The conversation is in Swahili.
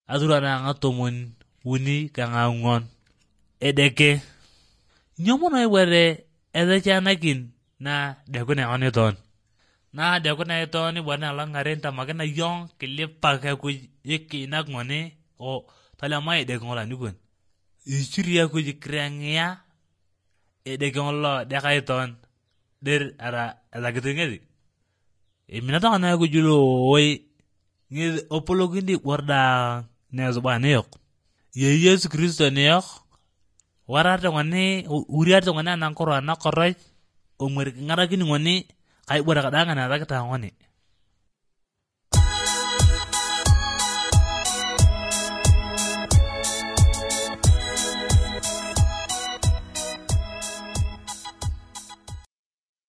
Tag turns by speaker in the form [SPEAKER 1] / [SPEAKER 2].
[SPEAKER 1] adura na ngatomon wuni kangangon edeke nyomono were edechanakin na dekune oniton na dekune iton bwana langaren tamakena yong kilipa ka ku yikinak ngone o talama edekon la nikon ichiria ku jikrangya edekon lo dekaiton der ara alagitengedi eminata kana ku julo oi ngi opologindi warda nezbane yok ye Yesu Kristo ne yok warata ngone uriata ngone nan korona koroj umur ngarakin ngone kai bora kadanga na takta ngone